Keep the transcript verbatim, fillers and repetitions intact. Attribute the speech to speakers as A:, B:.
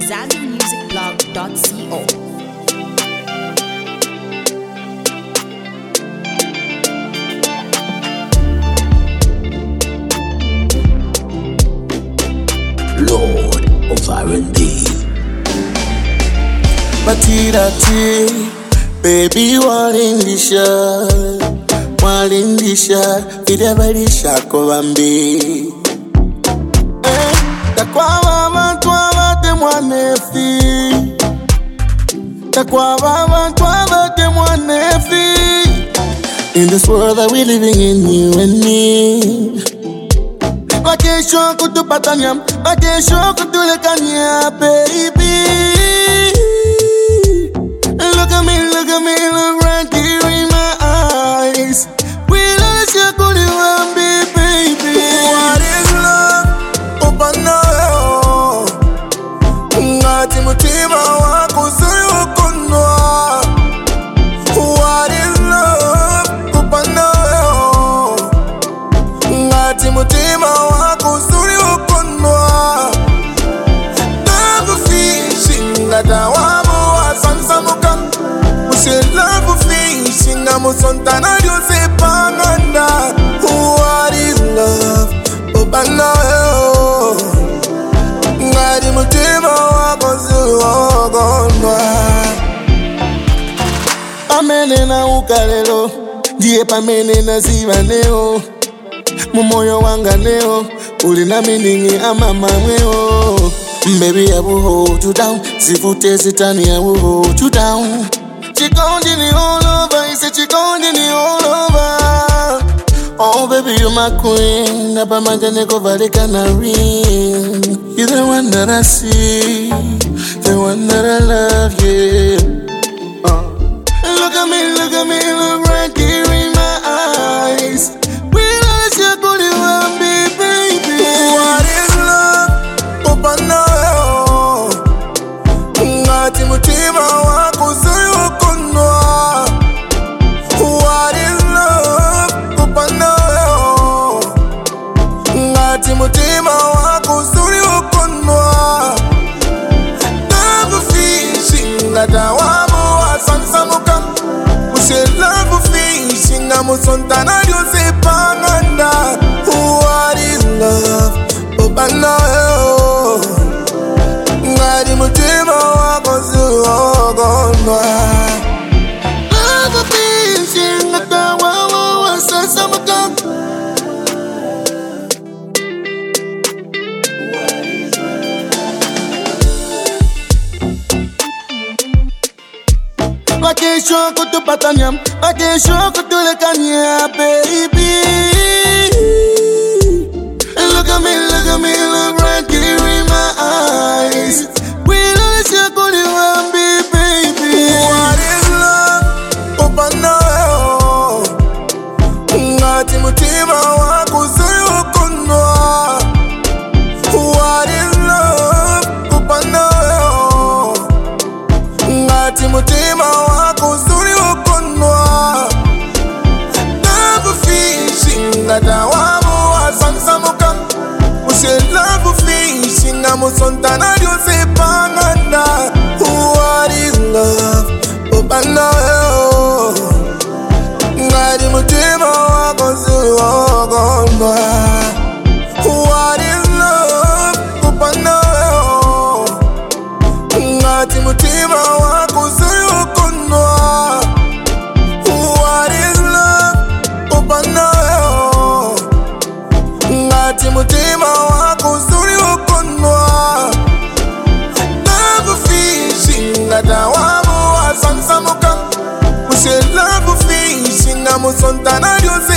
A: zambi music blog dot co.
B: Lord of R and B.
C: Batirati, baby walindisha, walindisha, vidabadisha kwa bambi. Eh, takwaba bantu abate mwanefi, takwaba bantu abate mwanefi. In this world that we living in, you and me. Vakesho kutupatanya, vakesho kutulekanya, baby. Look at me, look at me, look right here in my eyes. We let you go to be, baby. What is love? Open up. Ngati mutima wako sio kunwa. What is love? Open up. Ngati mutima wako sio kunwa. Love fishing ngata wamo asansamuka. She love fishing, I'm a sontana, you say, Panganda. What is love? Obana, Nadi Mutima, Wagozu, Amenena Ukalelo, Diepa Menena Zivaneo, Mumoyo Wanganeo, Ulina Miningi, Amama Weo. Baby, I will hold you down. Zivute Zitani, I will hold you down. She gon' give me all over, he said she gon' give me all over. Oh baby, you're my queen, Napa Majane go Valikana ring. You're the one that I see, the one that I love, yeah. uh. Look at me, look at me, look right here in my eyes. We let you go to one baby. What is love? Open up. Ngati mutima wako sio kunwa. What is love? Kupana yo. Ngati mutima wako sio kunwa. Love fishing ngata wamo asansamuka. Ushe love fishing amusontana yose panganda. What is love? Kupana yo. Ngati mutima wako sio kunwa. Love fishing ngata wamo asansamuka. Vakesho kutupatanya, vakesho kutulekanya, baby. Look at me, look at me, look right here in my eyes. We let you go to one baby. What is love? Open up. Ngati mutima wako sio kunwa. What is love? Open up. Ngati mutima wako sio kunwa. Love fishing ngata wamo asansamuka. Ushe love fishing amusontana yose panganda. What is love? Obana yo. Ngati mutima wako sio kunwa. What is love? Obana yo. Ngati mutima wako sio kunwa. What is love? Obana yo. Ngati mutima wako sio kunwa. Love fishing ngata wamo asansamuka. Ushe love fishing amusontana yose